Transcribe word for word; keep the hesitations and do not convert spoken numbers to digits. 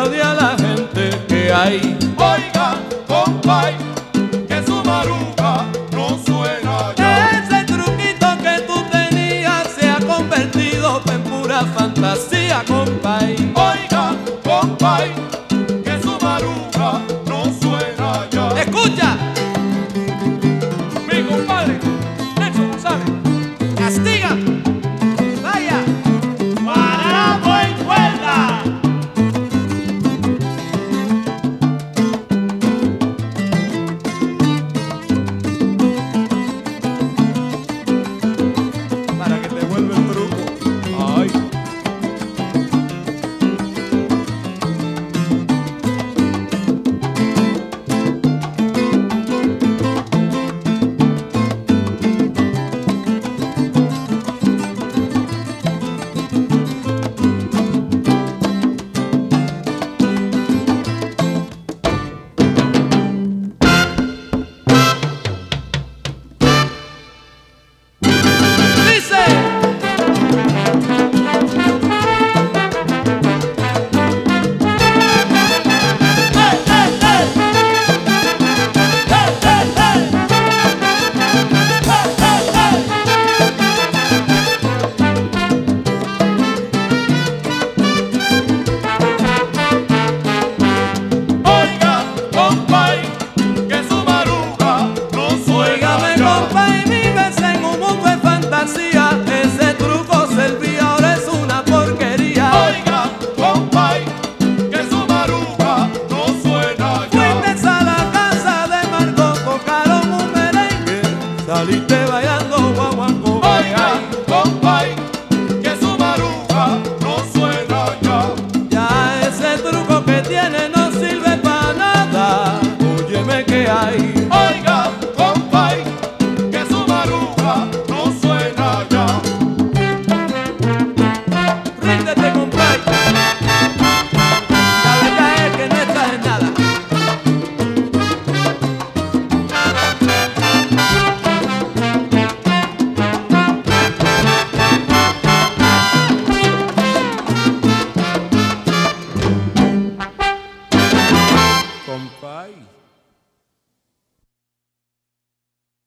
aplaude a la gente que hay. Oiga, compay, que su maruja no suena ya. Ese truquito que tú tenías se ha convertido en pura fantasía, compay. Oiga, compay, que su maruja no suena ya. Escucha, Mi compadre, Nelson González. castiga, vaya. Guarapo en cuerda. Para que te vuelva el truco. Ay. Dice. ¡Hey, hey, hey! ¡Hey, hey, hey! ¡Hey, hey, hey! Oiga, compay, que su maruja no suena Óigame, ya. compa, y vives en un mundo de fantasía. Ese truco servía, ahora es una porquería. Oiga, compay, que su maruja no suena ya. Fuiste a la casa de Margot, tocaron un merengue, saliste bailando guaguancó. Oiga, compay, que su maruja no suena ya. Ya ese truco que tiene no sirve para nada. Óyeme que hay. Oiga, compay, que su maruja no suena ya. Ríndete, compay. La verdad es que no estás en nada. Compay.